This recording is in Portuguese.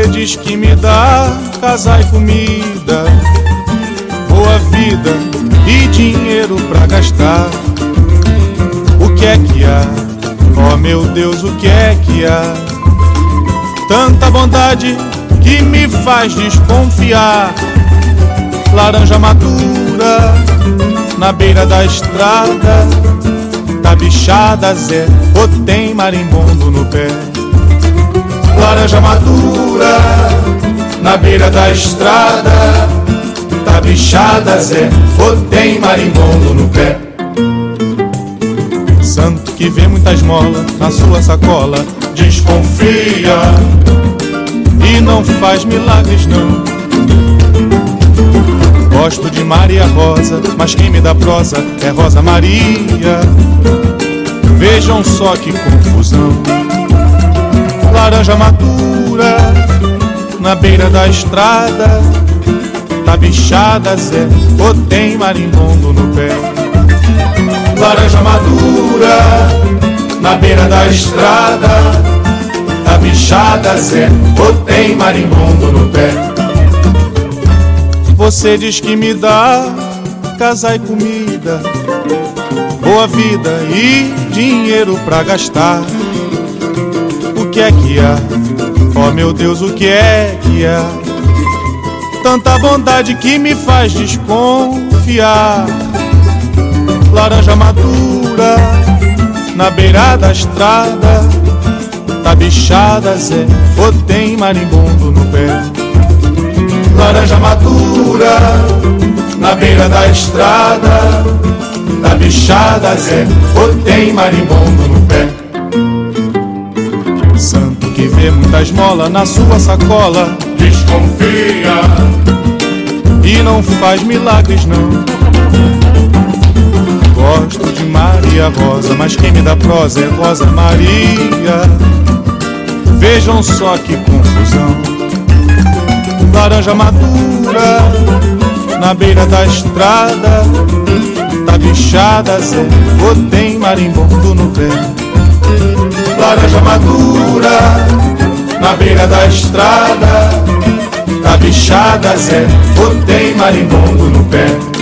Você diz que me dá casa e comida, boa vida e dinheiro pra gastar. O que é que há? Oh meu Deus, o que é que há? Tanta bondade que me faz desconfiar. Laranja madura na beira da estrada, tá bichada Zé, ou tem marimbondo no pé? Laranja madura na beira da estrada, tá bichada Zé, ou tem marimbondo no pé? Santo que vê muita esmola na sua sacola, desconfia e não faz milagres não. Gosto de Maria Rosa, mas quem me dá prosa é Rosa Maria. Vejam só que confusão. Laranja madura na beira da estrada, tá bichada Zé, ou tem marimbondo no pé? Laranja madura na beira da estrada, tá bichada Zé, ou tem marimbondo no pé? Você diz que me dá casa e comida, boa vida e dinheiro pra gastar. O que é que há? Oh meu Deus, o que é que há? Tanta bondade que me faz desconfiar. Laranja madura na beira da estrada, tá bichada Zé, ou tem marimbondo no pé? Laranja madura na beira da estrada, tá bichada Zé, ou tem marimbondo no pé? Santo que vê muita esmola na sua sacola, desconfia e não faz milagres não. Gosto de Maria Rosa, mas quem me dá prosa é Rosa Maria. Vejam só que confusão. Laranja madura na beira da estrada, tá bichada Zé, ou tem marimbondo no pé? Laranja madura na beira da estrada, tá bichada Zé, ou tem marimbondo no pé?